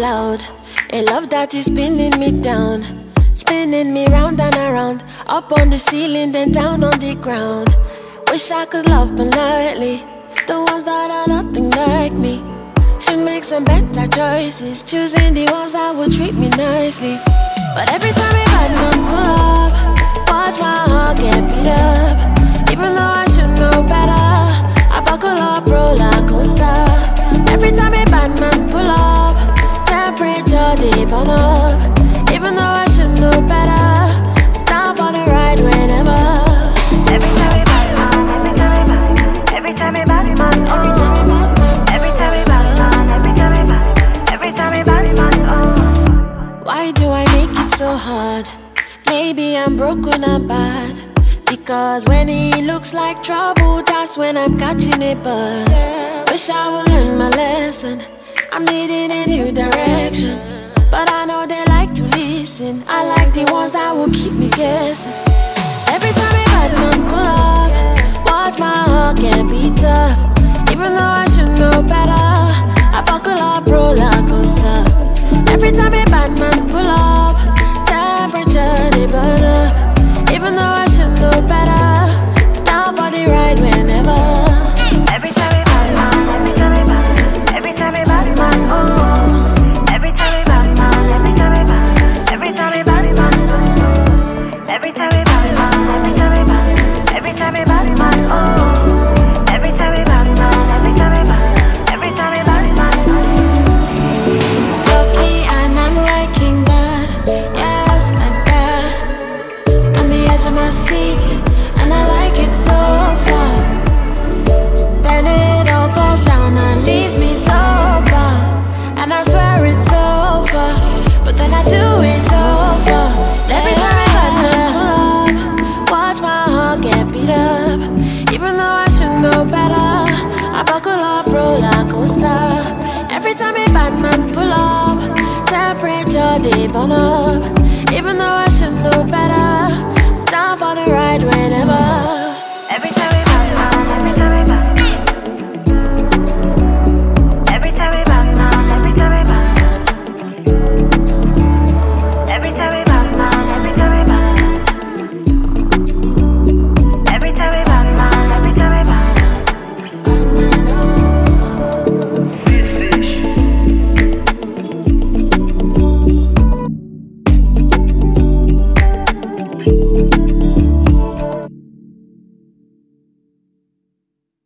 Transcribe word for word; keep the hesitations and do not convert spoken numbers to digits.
loud. A love that is spinning me down, spinning me round and around, up on the ceiling, then down on the ground. Wish I could love politely. The ones that are nothing like me should make some better choices, choosing the ones that will treat me nicely. But every time a bad man pull up, watch my heart get beat up. Even though I should know better, I buckle up, roller coaster. Every time a bad man pull up, temperature they burn up. Even though I should know better, down for the ride whenever. Every time a bad man, every time a bad man, every time a bad man, every time a bad man, every time a bad man, every time a bad man, oh. Why do I make it so hard? Maybe I'm broken and bad, because when he looks like trouble, that's when I'm catching a buzz. Wish I would learn my lesson, I'm needing a new direction. But I know they like to listen, I like the ones that will keep me guessing. Every time a bad man pull up, watch my heart get beat up. Even though I should know better, I buckle up, roller coaster. Every time a bad man pull up, temperature they burn up. Even though I should know better, down for the ride whenever. Every time a bad man, every time a bad, every time a bad man, oh. Every time a bad man, every time a bad, every time a bad man, oh. Every time a bad man, every time a bad, every time a bad man, oh. Every time a bad man, every time a bad, every time a bad man, oh. Lucky and I'm liking that, yes like that. On the edge of my seat, and I like it so far. Then it all falls down and leaves me so far. And I swear it's over, but then I do it over. Every time a bad man pull up, watch my heart get beat up. Even though I should know better, I buckle up, roller coaster. Every time a bad man pull up, temperature they burn up. Even though I should know better, down for the ride whenever.